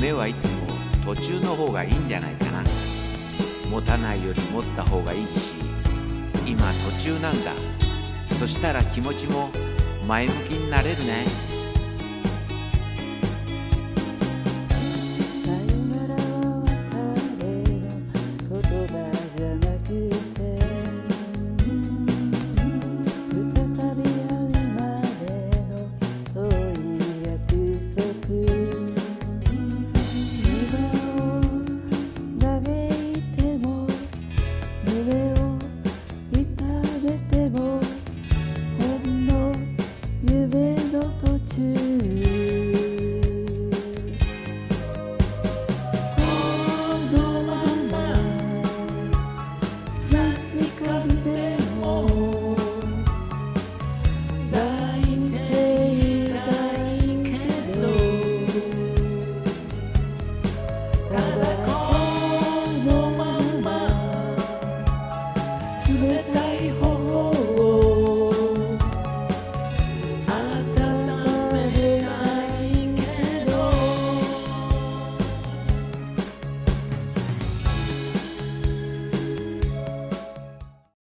夢はいつも途中の方がいいんじゃないかな。持たないより持った方がいいし、今途中なんだ。そしたら気持ちも前向きになれるね。 冷たい